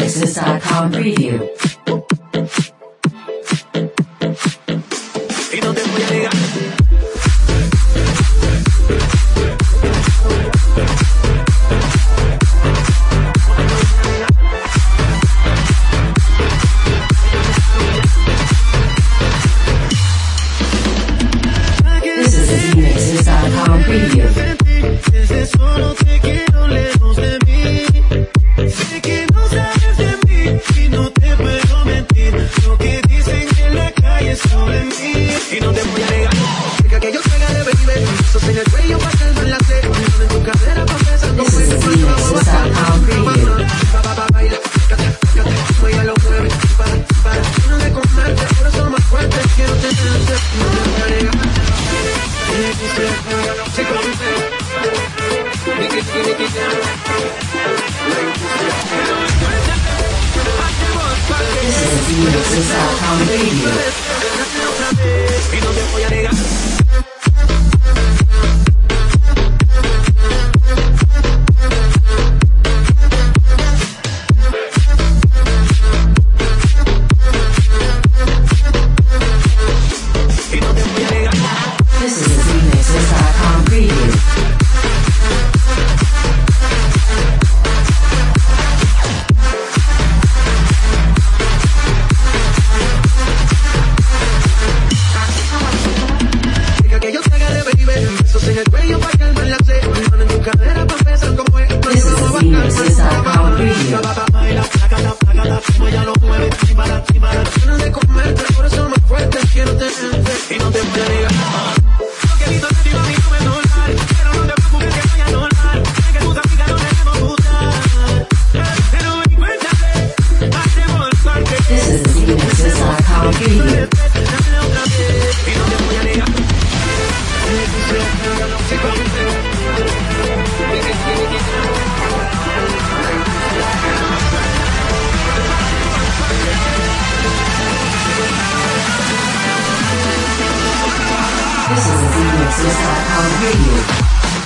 remixes.com preview. Y no te voy a negar. This is the remixes.com preview. Desde solo te quiero lejos de mí. Sé que no sabes de mí y no te puedo mentir. Lo que dicen en la calle sobre mí. Y no te voy a negar. Deja que yo te gane, baby. Besos en el cuello pa' calmar la sed. Mano en tu cadera pa' besar como This is the remixes.com preview. Baila, ella lo mueve. Para, no de comerte. Ahora son más fuertes. Quiero tenerte. No te voy a negar. Se conoce. This is the remixes.com preview. Y no te voy a negar. Y no te voy a negar. This is the remixes.com preview. Deja que yo te agarre, baby. Besos en el cuello pa' calmar la sed. Mano en tu cadera pa' besar como es. This is the remixes.com preview. Baila, plácata, como ella lo mueve. Para, no de comerte. Ahora son más fuertes. Quiero tenerte. Y no te voy a negar. Lo que he visto de ti, mami, no es normal. Pero no te preocupes que vaya normal. Sé que tus amigas no debemos gustar. Pero ven, cuéntame. Hacemos parte. This is the remixes.com preview. Dame otra vez. Y no te voy a negar. Se conoce. This is the remixes.com preview.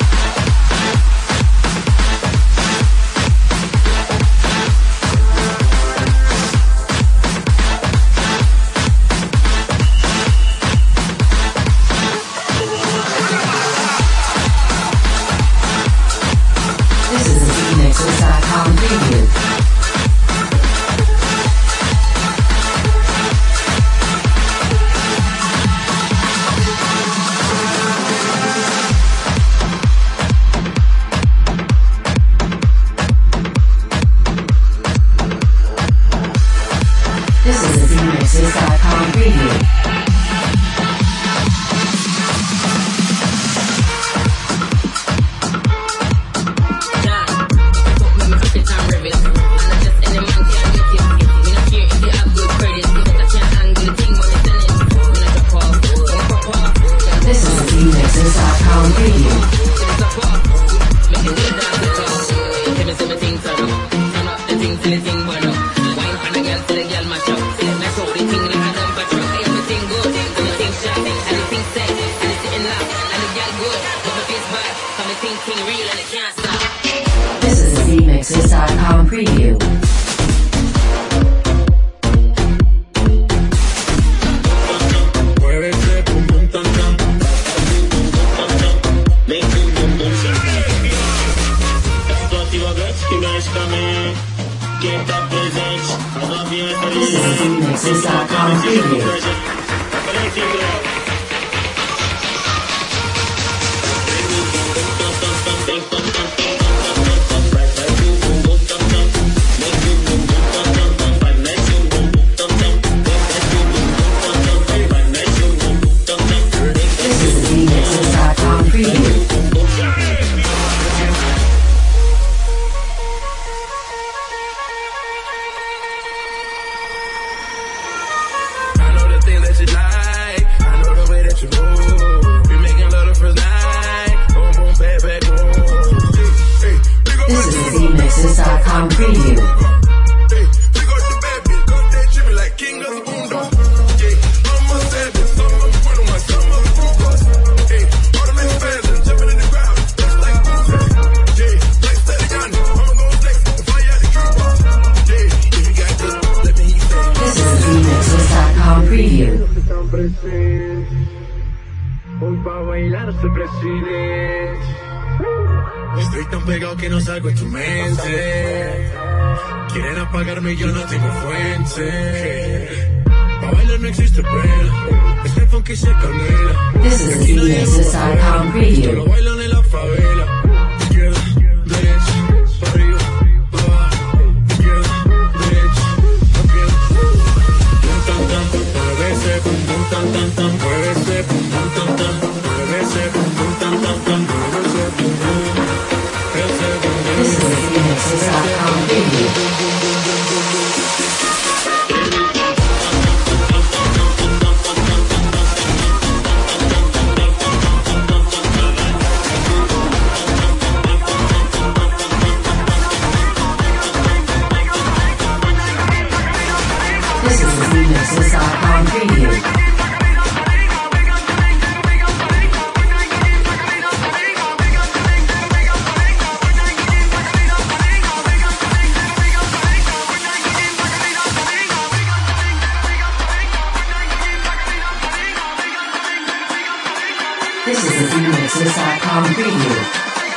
This is the remixes.com preview. This is the remixes.com preview. This is the remixes.com preview. This is the remixes.com preview. Muévete, pum, pum, tam, tam. Make pum, pum, pum, tô ativa, que mexe também. Quem tá presente, a novinha é feliz. This is the remixes.com preview. Olha aqui, Léo. pa' bailar se preside. Estoy tan pegado que no salgo de tu mente. Quieren apagarme y yo no tengo fuente. Pa' bailar no existe pena. Este funky se canela. This is the DMixes.com preview. Lo bailan en la favela. Izquierda, derecha, pa' arriba, pa' abajo. Izquierda, derecha, izquierda. Pum tan tan, muévese, pum pum tan tan tan, muévese, pum pum tan tan, muévese, pum pum tan tan tan, muévese, pum pum. This is the DMixes.com preview. This is the DMixes.com preview. This is the DMixes.com preview.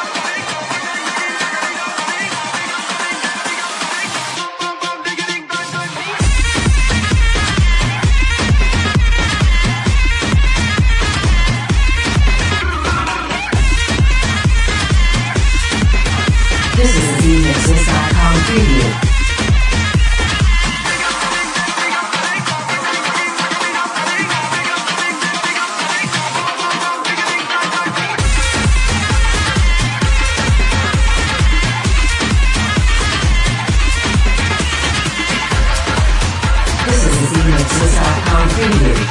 This is the DMixes.com preview. This is the DMixes.com preview.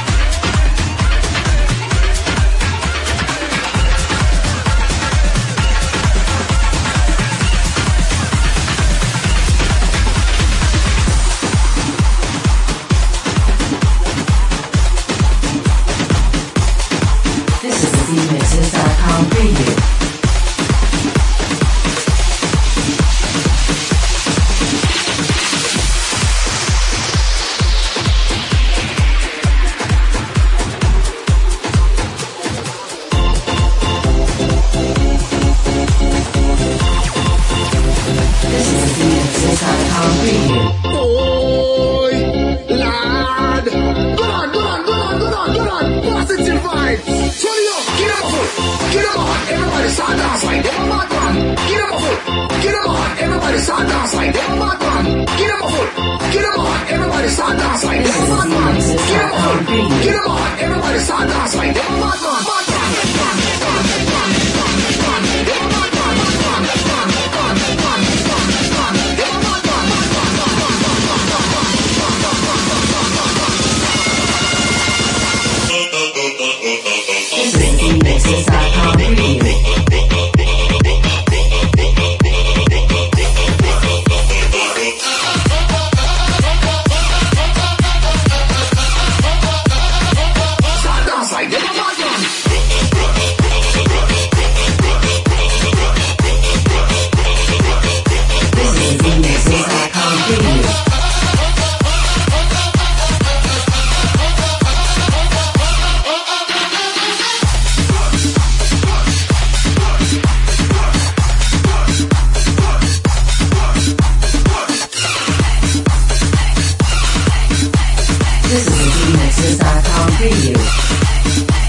This is the DMixes.com preview. This is the DMixes.com preview. Boy, lad. Good on. Positive vibes. Turn it up. Get up a foot. Get up on. Everybody start dance like them a mad man. Get up a foot. Get up on. Everybody start dance like them a mad man. Get up a foot. Get up on. Everybody start dance like them a mad man. Get up a foot. Get up on. Everybody start dance like them a mad man. This is the DMixes.com preview. Start dance like them a mad man. This is the DMixes.com preview. This is the DMixes.com preview.